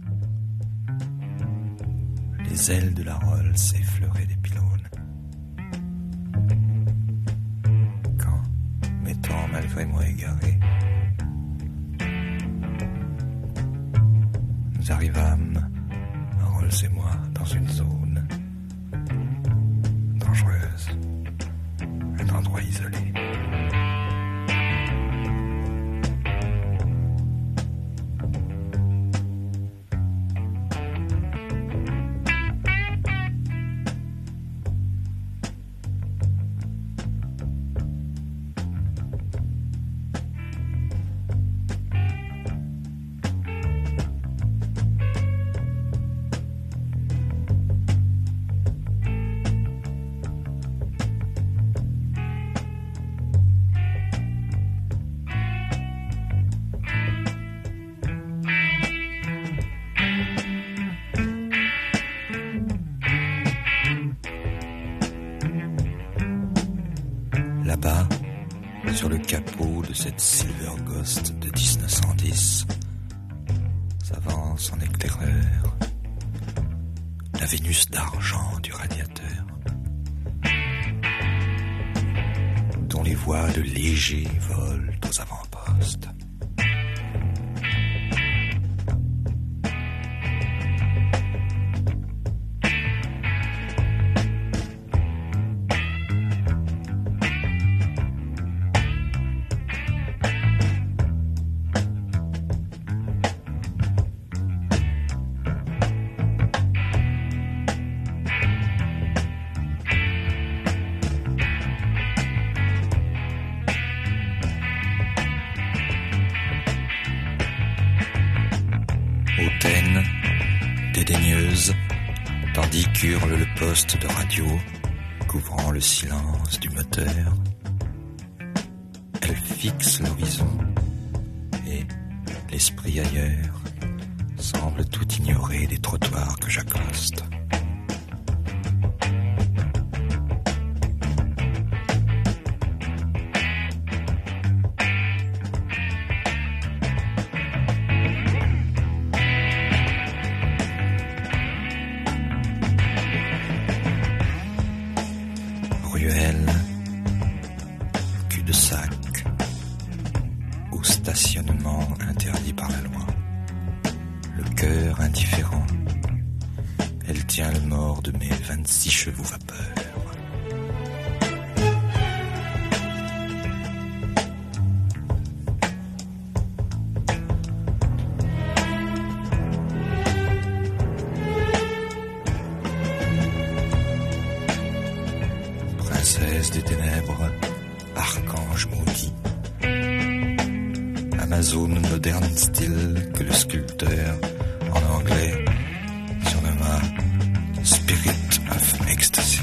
Les ailes de la Rolls effleuraient des pylônes. Quand, m'étant malgré moi égaré, nous arrivâmes, Rolls et moi, dans une zone dangereuse, un endroit isolé. Là-bas, sur le capot de cette Silver Ghost de 1910, s'avance en éclaireur la Vénus d'argent du radiateur, dont les voiles légers volent aux avant-postes. Hautaine, dédaigneuse, tandis qu'hurle le poste de radio, couvrant le silence du moteur. Elle fixe l'horizon, et, l'esprit ailleurs, semble tout ignorer des trottoirs que j'accoste. stationnement interdit par la loi. Le cœur indifférent, elle tient le mort de mes 26 chevaux vapeur. Princesse des ténèbres, archange maudit, Amazone moderne style que le sculpteur, en anglais, surnomma Spirit of Ecstasy.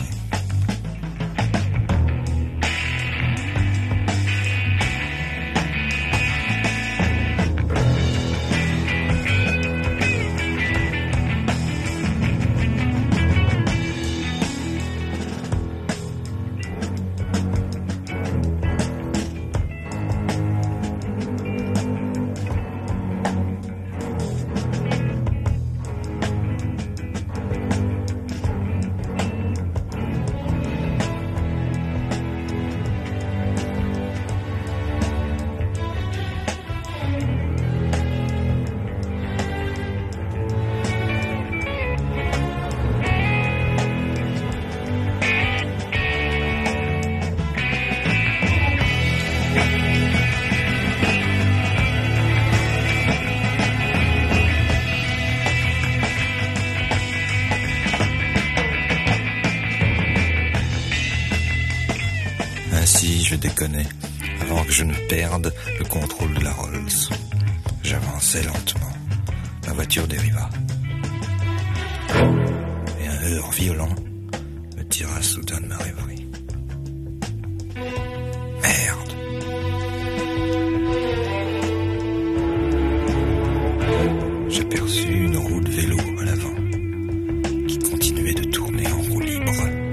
Ainsi, je déconnais, avant que je ne perde le contrôle de la Rolls. J'avançais lentement. Ma voiture dériva. Et un heurt violent me tira soudain de ma rêverie. Merde! J'aperçus une roue de vélo à l'avant, qui continuait de tourner en roue libre.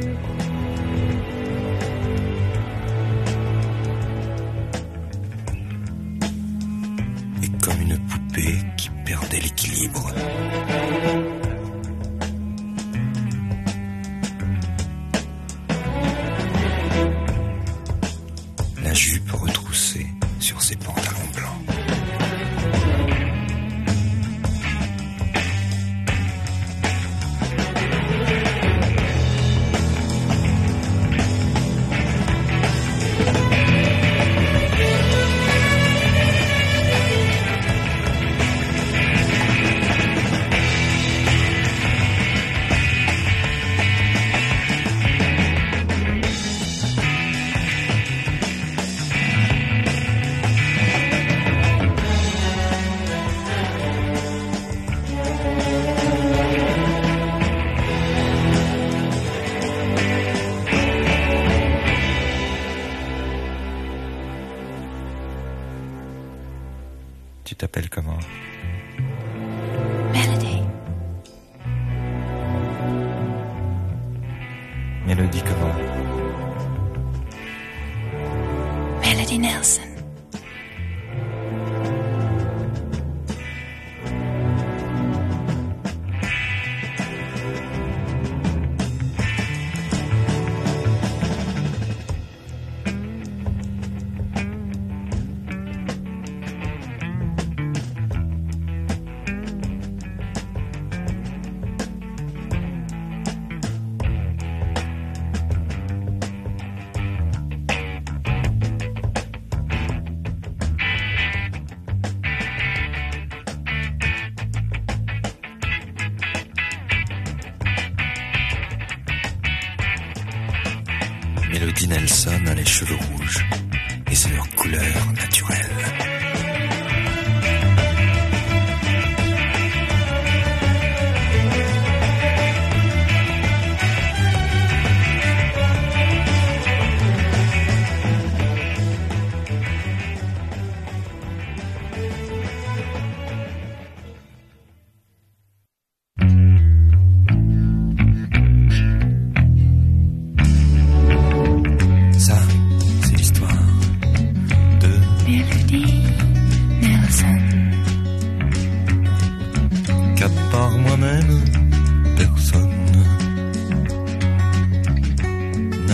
Comme une poupée qui perdait l'équilibre. La jupe retroussée sur ses pantalons blancs. Tu t'appelles comment? Melody. Mélodie comment? Melody Nelson. Mélodie Nelson a les cheveux rouges, et c'est leur couleur naturelle.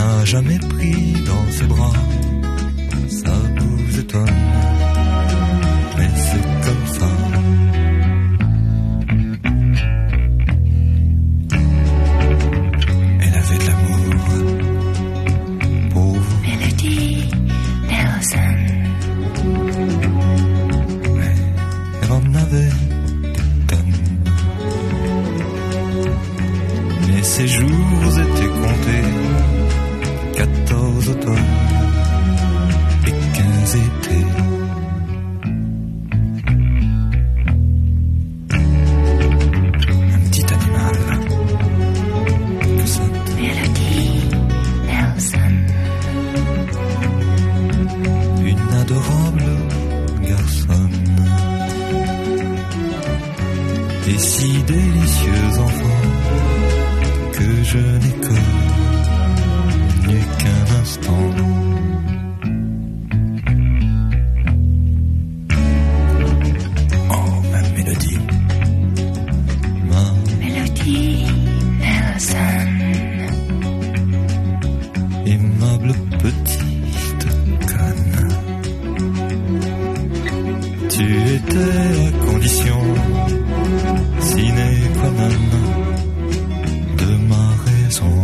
Jamais pris dans ses bras, ça vous étonne. ces jours étaient comptés, 14 automnes et 15 étés. Un petit animal que cette Mélodie Nelson, une adorable garçonne, et si délicieux enfant que je n'ai connu qu'un instant. Oh, ma mélodie, ma Mélodie Nelson, aimable petite conne, tu étais la condition sine qua non de ma raison.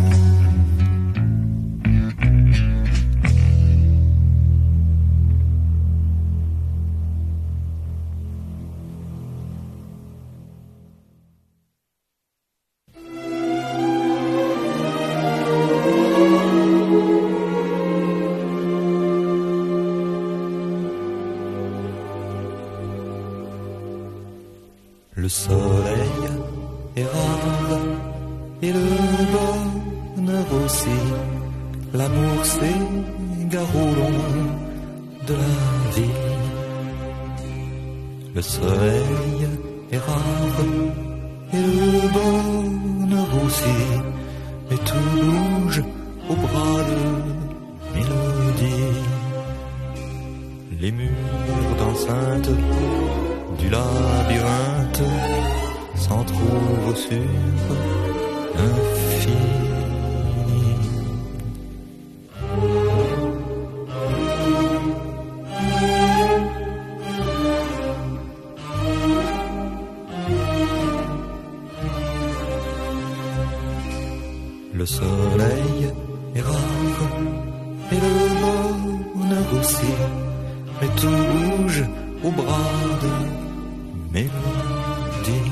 Le soleil est rare et le bonheur aussi. L'amour s'égare au long de la vie. Le soleil est rare et le bonheur aussi. Et tout bouge au bras de mélodie. Les murs d'enceinte du labyrinthe s'en trouvent sur un fil. Le soleil est rare et le bonheur aussi, mais tout bouge au bras de mélodie.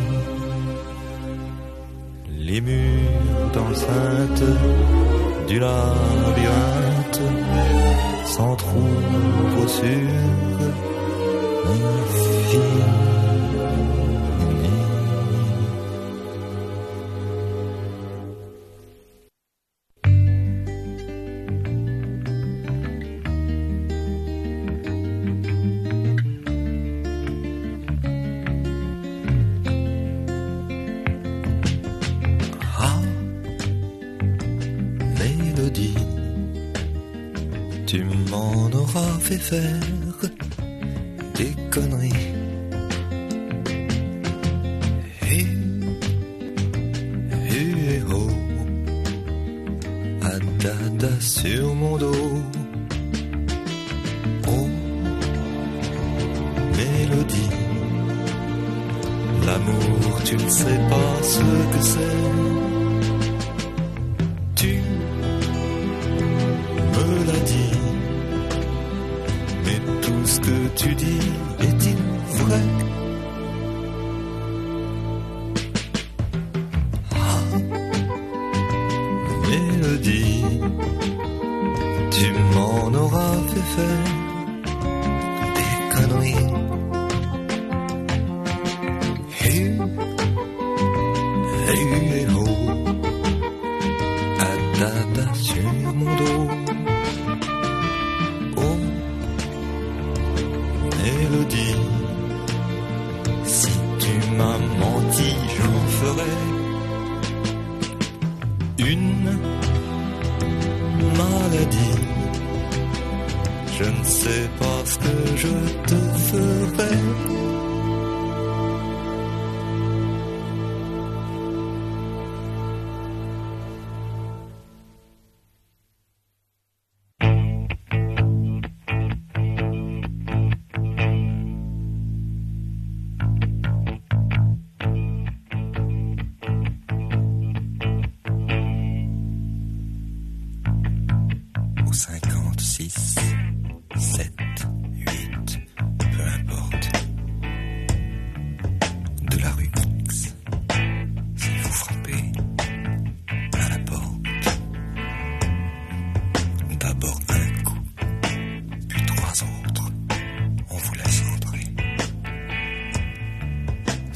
Les murs d'enceinte du labyrinthe s'en trouvent sur un fil. Tu m'en auras fait faire des conneries. Et oh, à dada sur mon dos. Oh, mélodie, l'amour, tu ne sais pas ce que c'est. Tu me l'as dit. Tout ce que tu dis est-il vrai? Ah, mélodie, tu m'en auras fait faire des conneries. Et oh, à dada sur mon dos. Mélodie, si tu m'as menti, j'en ferai une maladie. Je ne sais pas ce que je te ferai. Au 56, 7, 8,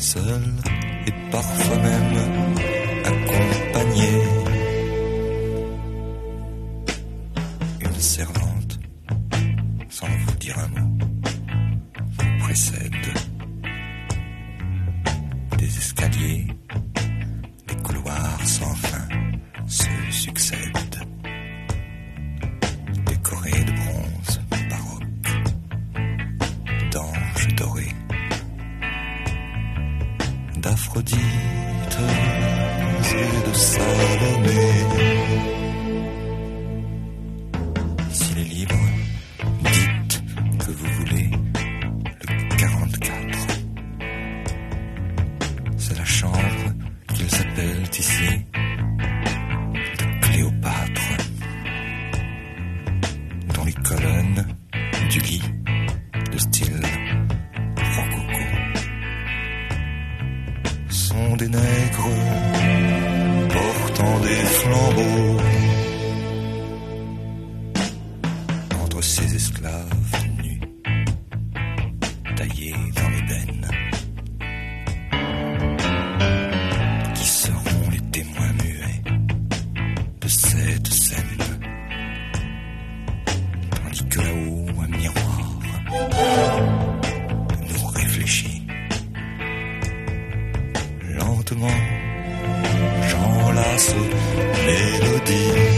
seul et parfois même accompagné. Une servante, sans vous dire un mot, précède. Des escaliers, des couloirs sans fin se succèdent, décorés de bronze baroque, d'anges dorés, d'Aphrodite et de Salomé. S'il est libre, dites que vous voulez le 44. C'est la chambre qu'ils appellent ici de Cléopâtre, dont les colonnes du lit de style rococo sont des nègres portant des flambeaux. Entre ces esclaves nus, taillés dans l'ébène, qui seront les témoins muets de cette scène, tandis que là-haut un miroir nous réfléchit. Lentement, j'enlace mélodie.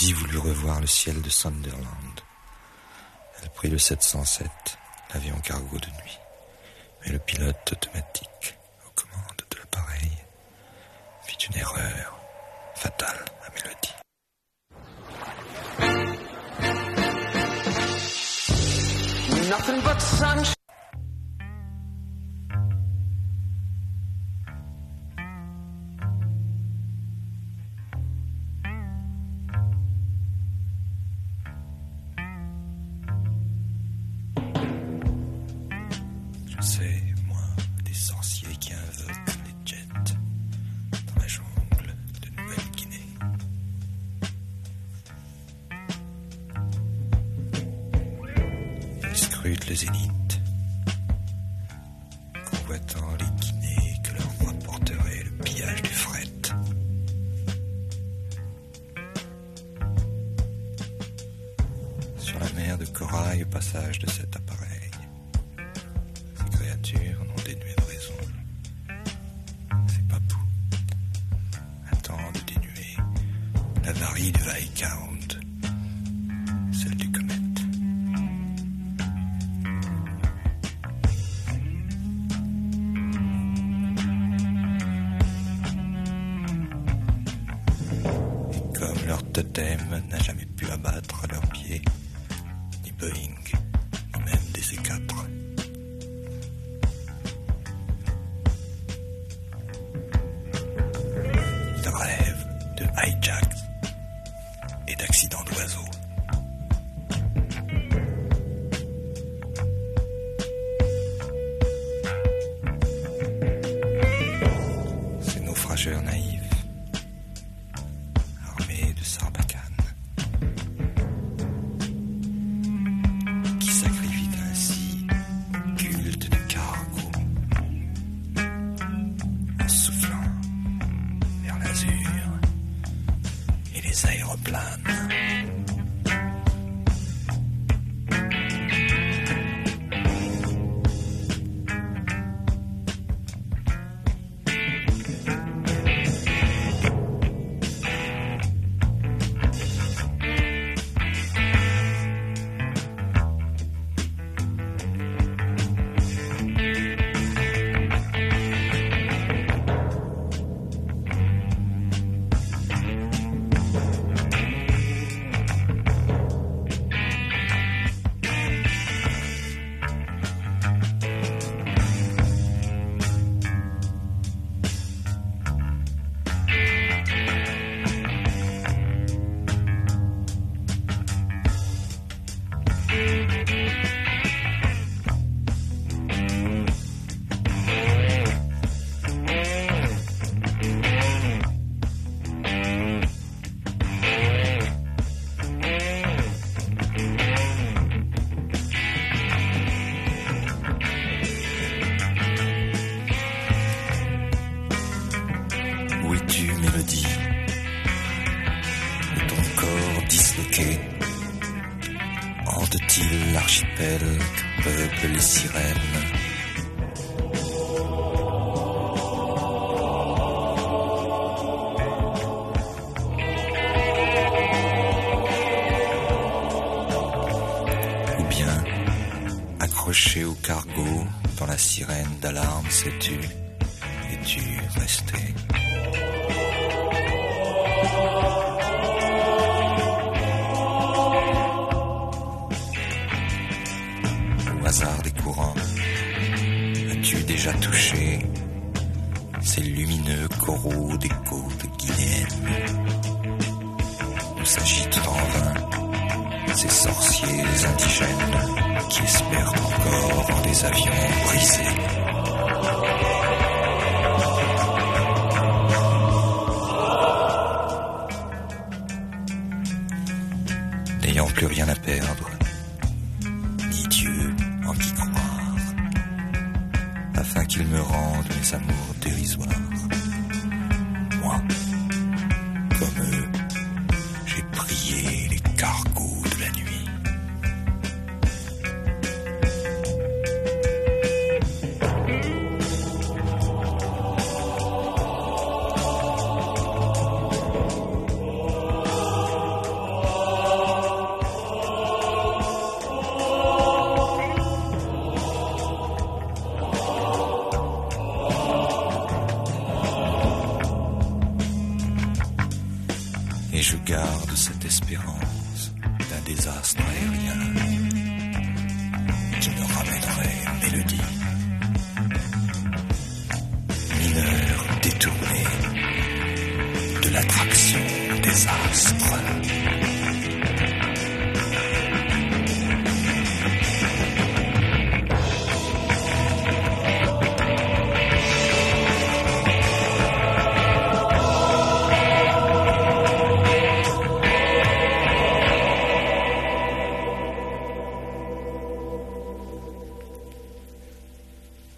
Mélodie voulut revoir le ciel de Sunderland. Elle prit le 707, l'avion cargo de nuit. Mais le pilote automatique, aux commandes de l'appareil, fit une erreur fatale à Mélodie. Nothing but sunshine. Je sais, moi, des sorciers qui invoquent les jets dans la jungle de Nouvelle-Guinée. Ils scrutent le zénith, convoitant les Guinées que leur rapporterait le pillage du fret. Sur la mer de corail au passage de cet appareil, ces créatures non dénuées de raison, ces papous attendent de dénuer l'avarie du Viscount, celle du comète. Et comme leur totem n'a jamais pu abattre à leurs pieds ni Boeing, ni même des C4, ils rêvent de hijacks et d'accidents d'oiseaux. Ces naufrageurs naïfs, armés de sarbacanes, qui sacrifient ainsi le culte du cargo en soufflant vers l'azur et les aéroplanes. Où es-tu, Mélodie? De ton corps disloqué hante-t-il l'archipel que peuplent les sirènes? Ou bien, accroché au cargo dans la sirène d'alarme, sais-tu, es-tu resté? Au hasard des courants, as-tu déjà touché ces lumineux coraux des côtes guinéennes où s'agitent en vain ces sorciers indigènes qui espèrent encore en des avions brisés? N'ayant plus rien à perdre, ni Dieu en qui croire, afin qu'il me rende mes amours dérisoires. Moi, comme eux, j'ai prié les cargos de la nuit. l'espérance d'un désastre aérien, je me ramènerai mélodie, mineur détourné de l'attraction des astres. Tu t'appelles comment ?